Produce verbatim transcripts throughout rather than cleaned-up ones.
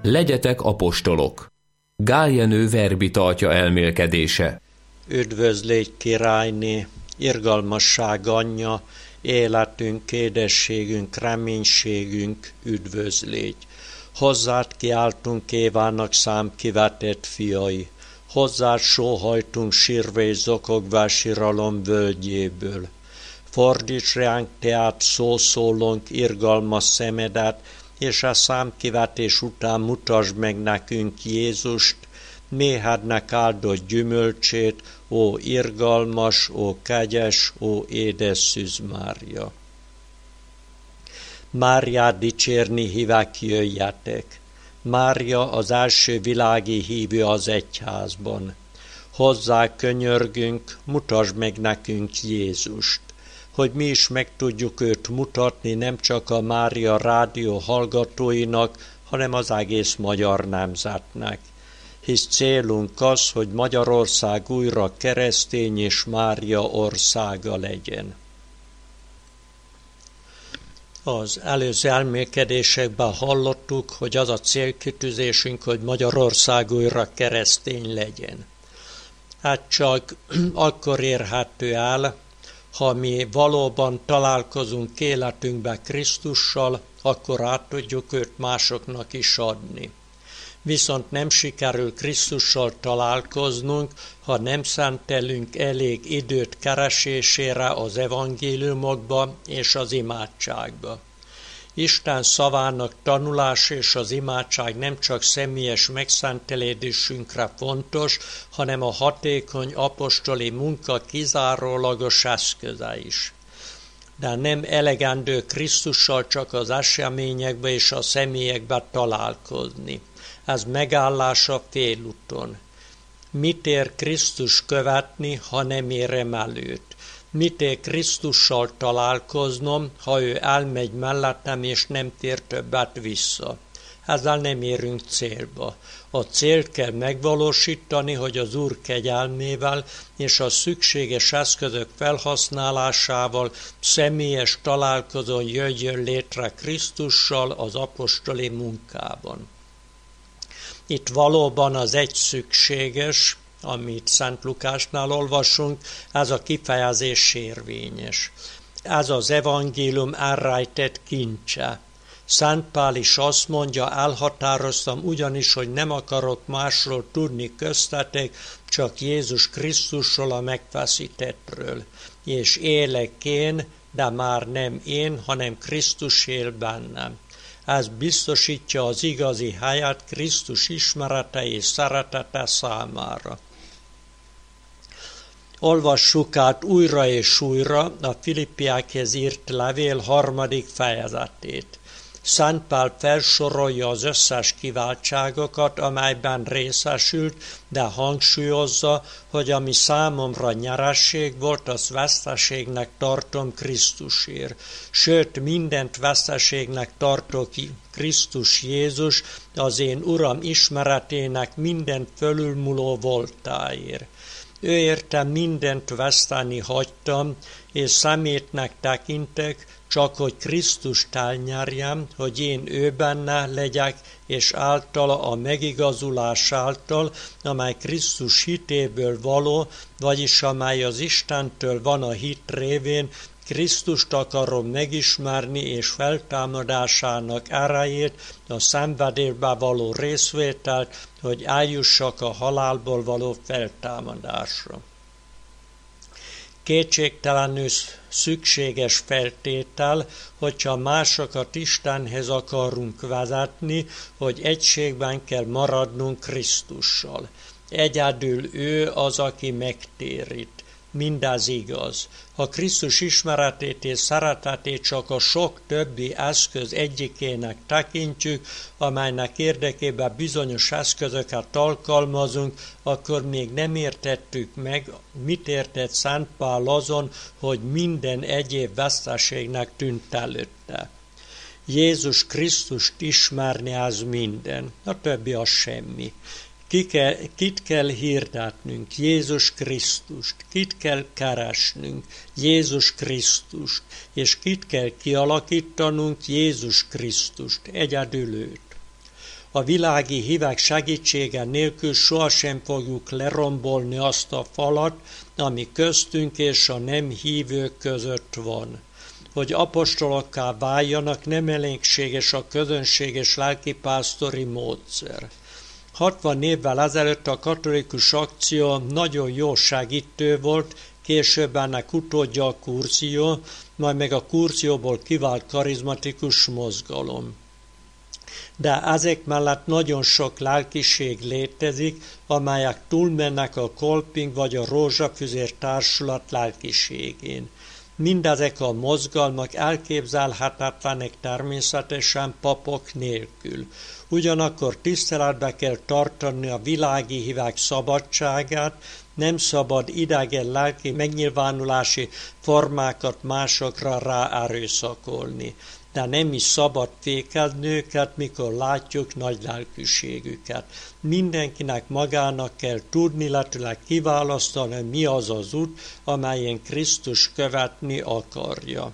Legyetek apostolok. Gál Jenő verbi tartja elmélkedése. Üdvözlégy királyné, irgalmasság anyja, életünk, édességünk, reménységünk, üdvözlégy. Hozzád kiáltunk Évának számkivetett fiai, hozzád sóhajtunk sírva és zokogva síralom völgyéből. Fordíts ránk teát szószólónk irgalmas szemedet, és a számkivetés után mutasd meg nekünk Jézust, méhednek áldott gyümölcsét, ó irgalmas, ó kegyes, ó édes Szűz Mária. Máriát dicsérni hívek, jöjjetek! Mária az első világi hívő az egyházban. Hozzá könyörgünk, mutasd meg nekünk Jézust, hogy mi is meg tudjuk őt mutatni nem csak a Mária rádió hallgatóinak, hanem az egész magyar nemzetnek. Hisz célunk az, hogy Magyarország újra keresztény és Mária országa legyen. Az előző elmélkedésekben hallottuk, hogy az a célkitűzésünk, hogy Magyarország újra keresztény legyen. Hát csak akkor érhető el, ha mi valóban találkozunk életünkben Krisztussal, akkor át tudjuk őt másoknak is adni. Viszont nem sikerül Krisztussal találkoznunk, ha nem szentelünk elég időt keresésére az evangéliumokba és az imádságba. Isten szavának tanulás és az imádság nem csak személyes megszentelődésünkre fontos, hanem a hatékony apostoli munka kizárólagos eszköze is. De nem elegendő Krisztussal csak az eseményekbe és a személyekbe találkozni. Ez megállása félúton. Mit ér Krisztus követni, ha nem érem előtt? Mit ér Krisztussal találkoznom, ha ő elmegy mellettem és nem tér többet vissza? Ezzel nem érünk célba. A célt kell megvalósítani, hogy az Úr kegyelmével és a szükséges eszközök felhasználásával személyes találkozón jöjjön létre Krisztussal az apostoli munkában. Itt valóban az egy szükséges, amit Szent Lukásnál olvasunk, ez a kifejezés érvényes. Ez az evangélium elrejtett kincse. Szent Pál is azt mondja, elhatároztam ugyanis, hogy nem akarok másról tudni köztetek, csak Jézus Krisztusról a megfeszítettről. És élek én, de már nem én, hanem Krisztus él bennem. Ez biztosítja az igazi helyet Krisztus ismerete és szeretete számára. Olvassuk át újra és újra a Filippiekhez írt levél harmadik fejezetét. Szent Pál felsorolja az összes kiváltságokat, amelyben részesült, de hangsúlyozza, hogy ami számomra nyeresség volt, azt veszteségnek tartom Krisztusért. Sőt, mindent veszteségnek tartok Krisztus Jézus, az én Uram ismeretének mindent fölülmúló voltáért. Ő érte mindent veszteni hagytam, és szemétnek tekintek, csak hogy Krisztust elnyerjem, hogy én ő benne legyek, és általa a megigazulás által, amely Krisztus hitéből való, vagyis amely az Istentől van a hit révén, Krisztust akarom megismerni és feltámadásának erejét, a szenvedésbe való részvételt, hogy eljussak a halálból való feltámadásra. Kétségtelenül szükséges feltétel, hogyha másokat Istenhez akarunk vezetni, hogy egységben kell maradnunk Krisztussal. Egyedül ő az, aki megtérít. Mindez igaz. Ha Krisztus ismeretét és szeretetét csak a sok többi eszköz egyikének tekintjük, amelynek érdekében bizonyos eszközöket alkalmazunk, akkor még nem értettük meg, mit értett Szent Pál azon, hogy minden egyéb veszteségnek tűnt előtte. Jézus Krisztust ismerni az minden, a többi az semmi. Ki kell, kit kell hirdetnünk? Jézus Krisztust. Kit kell keresnünk? Jézus Krisztust. És kit kell kialakítanunk? Jézus Krisztust. Egyedül őt. A világi hívek segítsége nélkül sohasem fogjuk lerombolni azt a falat, ami köztünk és a nem hívők között van. Hogy apostolokká váljanak, nem elégséges a közönséges lelkipásztori módszer. hatvan évvel ezelőtt a katolikus akció nagyon jó segítő volt, később ennek utódja a kurzió, majd meg a kurzióból kivált karizmatikus mozgalom. De ezek mellett nagyon sok lelkiség létezik, amelyek túlmennek a Kolping vagy a Rózsafüzér Társulat lelkiségén. Mindezek a mozgalmak elképzelhetetlenek természetesen papok nélkül. Ugyanakkor tiszteletbe kell tartani a világi hívek szabadságát, nem szabad idegen lelki megnyilvánulási formákat másokra ráerőszakolni, de nem is szabad fékezni őket, mikor látjuk nagy lelkűségüket. Mindenkinek magának kell tudni, illetőleg kiválasztani, mi az az út, amelyen Krisztus követni akarja.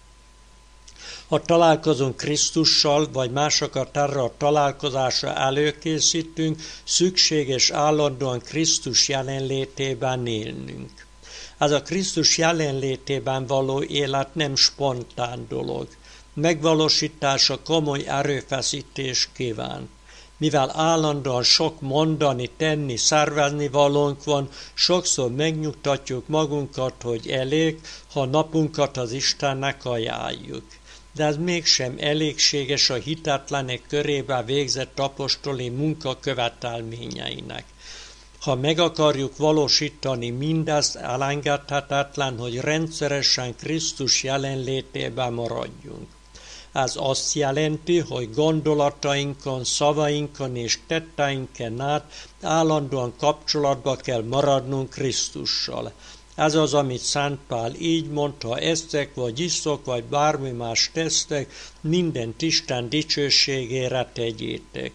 Ha találkozunk Krisztussal, vagy másokat erre a találkozásra előkészítünk, szükséges állandóan Krisztus jelenlétében élnünk. Ez a Krisztus jelenlétében való élet nem spontán dolog. Megvalósítása komoly erőfeszítés kíván. Mivel állandóan sok mondani, tenni, szervezni valónk van, sokszor megnyugtatjuk magunkat, hogy elég, ha napunkat az Istennek ajánljuk. De ez mégsem elégséges a hitetlenek körébe végzett apostoli munka követelményeinek. Ha meg akarjuk valósítani mindezt, elengedhetetlen, hogy rendszeresen Krisztus jelenlétében maradjunk. Ez azt jelenti, hogy gondolatainkon, szavainkon és tetteinken át állandóan kapcsolatba kell maradnunk Krisztussal. Ez az, amit Szent Pál így mondta, esztek, vagy isztok, vagy bármi más tesztek, mindent Isten dicsőségére tegyétek.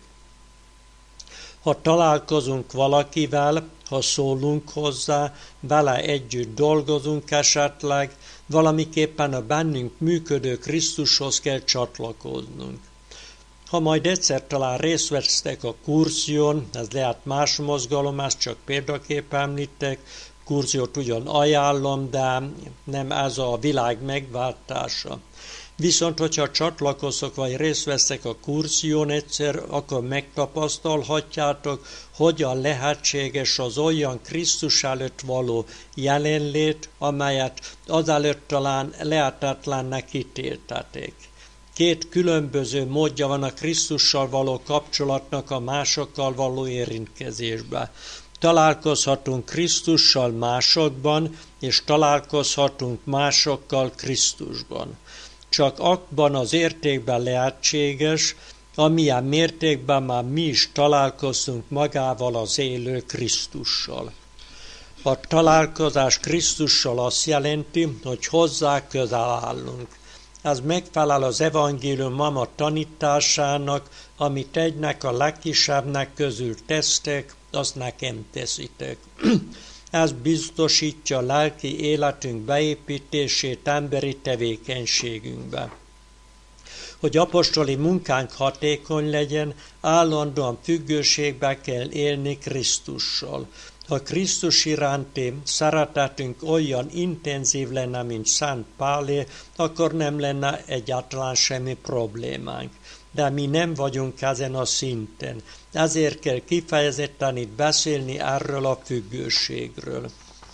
Ha találkozunk valakivel, ha szólunk hozzá, vele együtt dolgozunk esetleg, valamiképpen a bennünk működő Krisztushoz kell csatlakoznunk. Ha majd egyszer talán részt vesztek a kurzión, ez lehet más mozgalom, ezt csak példakép említek, kurziót ugyan ajánlom, de nem ez a világ megváltása. Viszont, hogyha csatlakozok, vagy részt veszek a kurzión egyszer, akkor megtapasztalhatjátok, hogyan lehetséges az olyan Krisztus előtt való jelenlét, amelyet azelőtt talán lehetetlennek ítéltetek. Két különböző módja van a Krisztussal való kapcsolatnak a másokkal való érintkezésben. Találkozhatunk Krisztussal másokban, és találkozhatunk másokkal Krisztusban. Csak abban az értékben lehetséges, amilyen mértékben már mi is találkoztunk magával az élő Krisztussal. A találkozás Krisztussal azt jelenti, hogy hozzá közel állunk. Ez megfelel az evangélium mama tanításának, amit egynek a legkisebbnek közül tesztek, azt nekem teszitek. Ez biztosítja a lelki életünk beépítését emberi tevékenységünkbe. Hogy apostoli munkánk hatékony legyen, állandóan függőségbe kell élni Krisztussal. Ha Krisztus iránti szeretetünk olyan intenzív lenne, mint Szent Pálé, akkor nem lenne egyáltalán semmi problémánk. De mi nem vagyunk ezen a szinten. Ezért kell kifejezetten itt beszélni erről a függőségről.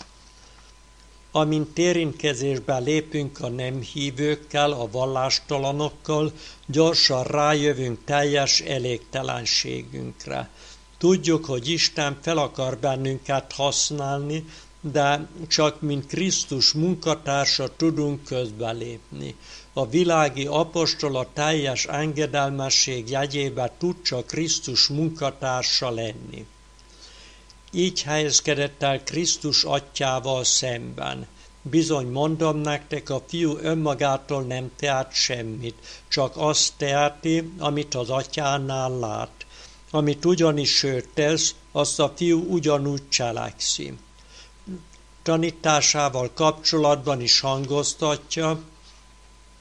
Amint érintkezésbe lépünk a nem hívőkkel, a vallástalanokkal, gyorsan rájövünk teljes elégtelenségünkre. Tudjuk, hogy Isten fel akar bennünket használni, de csak mint Krisztus munkatársa tudunk közbelépni. A világi apostol a teljes engedelmesség jegyébe tud csak Krisztus munkatársa lenni. Így helyezkedett el Krisztus atyával szemben. Bizony mondom nektek, a fiú önmagától nem tehet semmit, csak azt teheti, amit az atyánál lát. Amit ugyanis ő tesz, azt a fiú ugyanúgy cselekszi. Tanításával kapcsolatban is hangoztatja,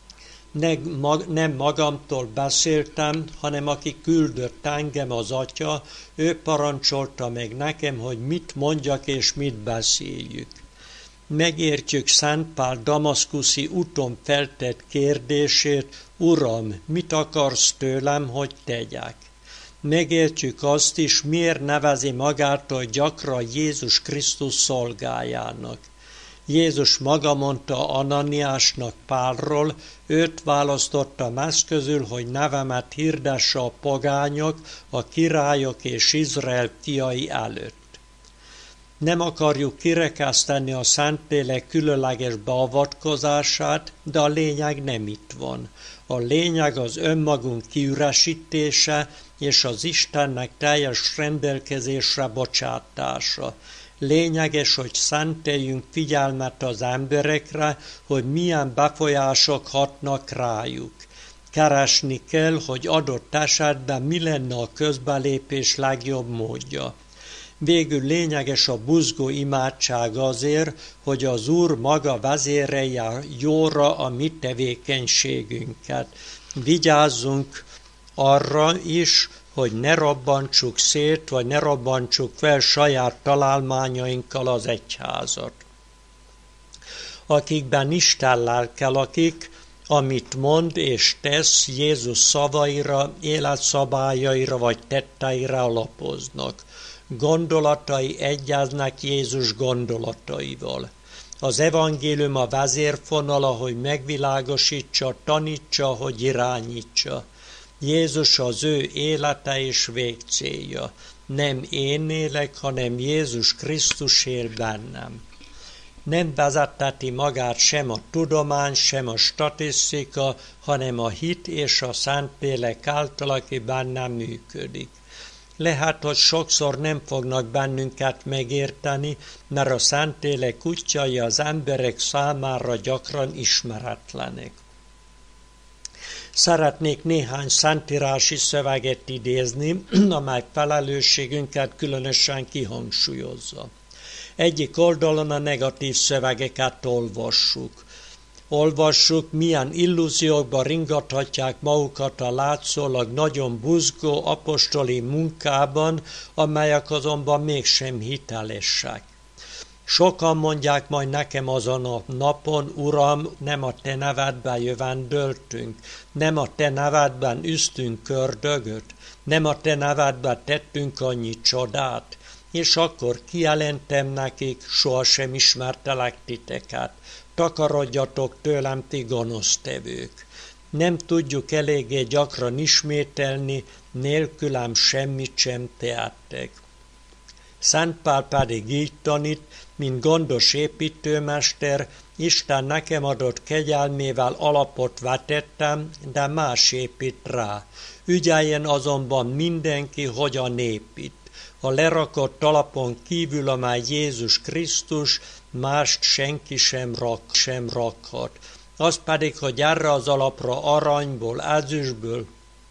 nem magamtól beszéltem, hanem aki küldött engem, az Atya, ő parancsolta meg nekem, hogy mit mondjak és mit beszéljük. Megértjük Szent Pál damaszkuszi úton feltett kérdését: Uram, mit akarsz tőlem, hogy tegyek? Megértjük azt is, miért nevezi magától gyakran Jézus Krisztus szolgájának. Jézus maga mondta Ananiásnak Pálról, őt választotta más közül, hogy nevemet hirdesse a pogányok, a királyok és Izrael fiai előtt. Nem akarjuk kirekeszteni a Szentlélek különleges beavatkozását, de a lényeg nem itt van. A lényeg az önmagunk kiüresítése és az Istennek teljes rendelkezésre bocsátása. Lényeges, hogy szenteljünk figyelmet az emberekre, hogy milyen befolyások hatnak rájuk. Keresni kell, hogy adott esetben mi lenne a közbelépés legjobb módja. Végül lényeges a buzgó imádság azért, hogy az Úr maga vezérelje jóra a mi tevékenységünket. Vigyázzunk arra is, hogy ne robbantsuk szét, vagy ne robbantsuk fel saját találmányainkkal az egyházat. Akikben Isten lelke lakik, amit mond és tesz, Jézus szavaira, életszabályaira vagy tetteire alapoznak. Gondolatai egyeznek Jézus gondolataival. Az evangélium a vezérfonala, hogy megvilágosítsa, tanítsa, hogy irányítsa. Jézus az ő élete és végcélja. Nem én élek, hanem Jézus Krisztus él bennem. Nem vezetteti magát sem a tudomány, sem a statisztika, hanem a hit és a Szentlélek által, aki bennem működik. Lehet, hogy sokszor nem fognak bennünket megérteni, mert a Szentlélek útjai az emberek számára gyakran ismeretlenek. Szeretnék néhány szentírási szöveget idézni, amely felelősségünket különösen kihangsúlyozza. Egyik oldalon a negatív szövegeket olvassuk. Olvassuk, milyen illúziókba ringathatják magukat a látszólag nagyon buzgó apostoli munkában, amelyek azonban mégsem hitelesek. Sokan mondják majd nekem azon a napon: Uram, nem a te nevedben jövendöltünk, nem a te nevedben üztünk kördögöt, nem a te nevedben tettünk annyi csodát. És akkor kijelentem nekik: sohasem ismertelek titeket, takarodjatok tőlem, ti gonosztevők. Nem tudjuk eléggé gyakran ismételni, nélkülem semmit sem tehettek. Szent Pál pedig így tanít, mint gondos építőmester: Isten nekem adott kegyelmével alapot vetettem, de más épít rá. Ügyeljen azonban mindenki, hogyan épít. A lerakott alapon kívül, amely Jézus Krisztus, mást senki sem rak, sem rakhat. Az pedig, hogy erre az alapra aranyból, ezüstből,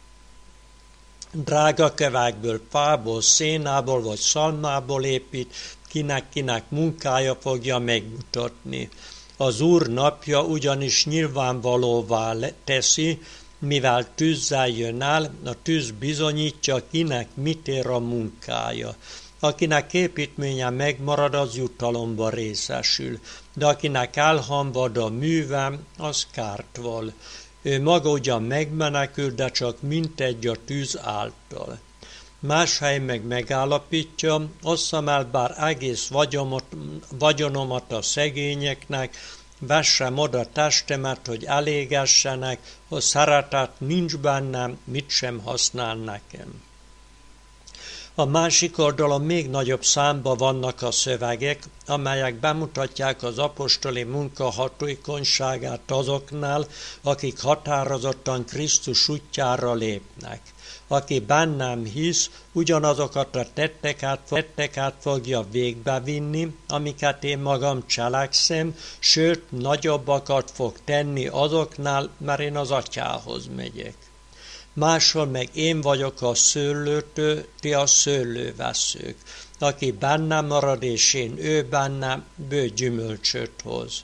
drága kövekből, fából, szénából vagy szalmából épít, kinek-kinek munkája fogja megmutatni. Az Úr napja ugyanis nyilvánvalóvá teszi, mivel tűzzel jön el, a tűz bizonyítja, kinek mit ér a munkája. Akinek építménye megmarad, az jutalomba részesül, de akinek elhamvad a műve, az kárt val. Ő maga ugyan megmenekül, de csak mintegy a tűz által. Más hely meg megállapítja: osszam el bár egész vagyomat, vagyonomat a szegényeknek, vessem oda testemet, hogy elégessenek, ha szeretet nincs bennem, mit sem használ nekem. A másik oldalon még nagyobb számba vannak a szövegek, amelyek bemutatják az apostoli munka hatékonyságát azoknál, akik határozottan Krisztus útjára lépnek. Aki bennem hisz, ugyanazokat a tetteket, tetteket fogja végbevinni, amiket én magam cselekszem, sőt, nagyobbakat fog tenni azoknál, mert én az Atyához megyek. Máshol meg én vagyok a szőlőtő, ti a szőlőveszők. Aki bennem marad, és én ő bennem, bő gyümölcsöt hoz.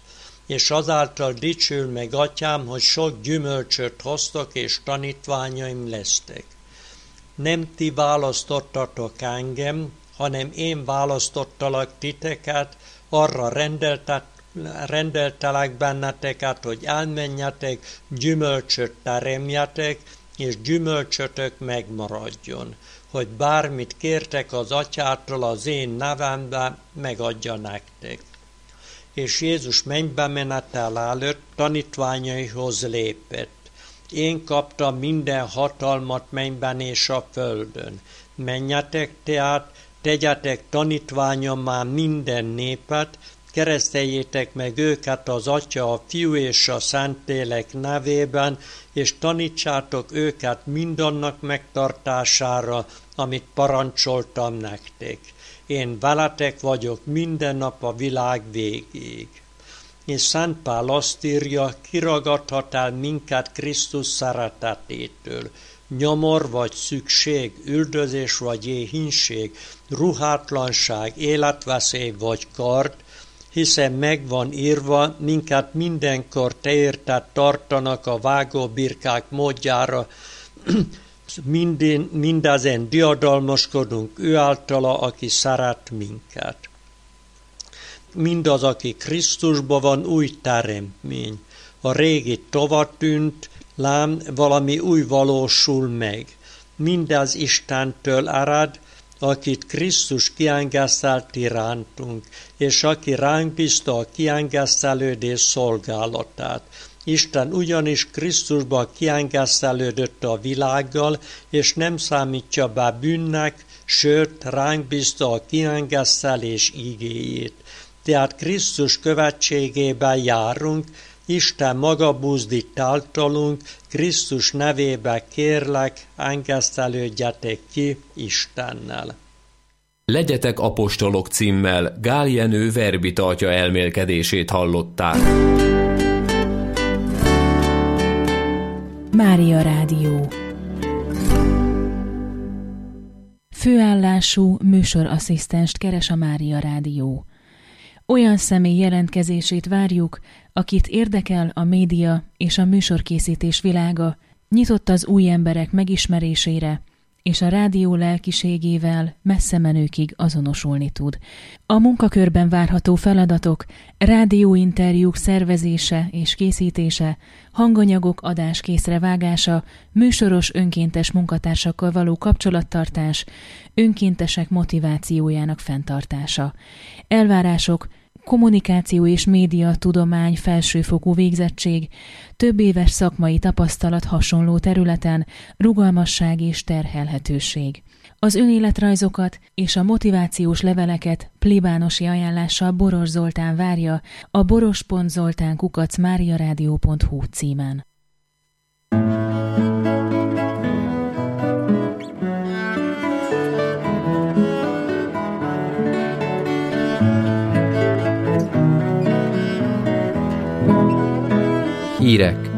és azáltal dicsül meg atyám, hogy sok gyümölcsöt hoztok, és tanítványaim lesztek. Nem ti választottatok engem, hanem én választottalak titeket, arra rendeltet, rendeltelek benneteket, hogy elmenjetek, gyümölcsöt teremjetek, és gyümölcsötök megmaradjon, hogy bármit kértek az atyától az én nevemben, megadja nektek. És Jézus mennybe menetel előtt tanítványaihoz lépett. Én kaptam minden hatalmat mennyben és a földön. Menjetek tehát, tegyetek tanítványommá minden népet, kereszteljétek meg őket az Atya, a Fiú és a Szentlélek nevében, és tanítsátok őket mindannak megtartására, amit parancsoltam nektek. Én veletek vagyok minden nap a világ végéig. És Szent Pál azt írja, kiragadhat el minket Krisztus szeretetétől. Nyomor vagy szükség, üldözés vagy éhínség, ruhátlanság, életveszély vagy kard, hiszen megvan írva, minket mindenkor te érted tartanak a vágóbirkák módjára, Minden, mindezen diadalmaskodunk ő általa, aki szeret minket. Mindaz, aki Krisztusban van, új teremtmény. A régi tovatűnt, lám valami új valósul meg. Mindez Istentől ered, akit Krisztus kiengesztelt irántunk, és aki ránk bízta a kiengesztelődés szolgálatát. Isten ugyanis Krisztusban kiengesztelődött a világgal, és nem számítja be bűnnek, sőt, ránk bízta a kiengesztelés igéjét. Tehát Krisztus követségében járunk, Isten maga buzdít általunk, Krisztus nevébe kérlek, engesztelődjetek ki Istennel. Legyetek apostolok címmel Gál Jenő verbitartja elmélkedését hallották. Mária Rádió. Főállású műsorasszisztenst keres a Mária Rádió. Olyan személy jelentkezését várjuk, akit érdekel a média és a műsorkészítés világa, nyitott az új emberek megismerésére, és a rádió lelkiségével messze menőkig azonosulni tud. A munkakörben várható feladatok, rádióinterjúk szervezése és készítése, hanganyagok adáskészre vágása, műsoros önkéntes munkatársakkal való kapcsolattartás, önkéntesek motivációjának fenntartása. Elvárások, kommunikáció és média tudomány felsőfokú végzettség, több éves szakmai tapasztalat hasonló területen, rugalmasság és terhelhetőség. Az önéletrajzokat és a motivációs leveleket plébánosi ajánlással Boros Zoltán várja a boros pont zoltán kukac máriaradio pont hu címen. Hírek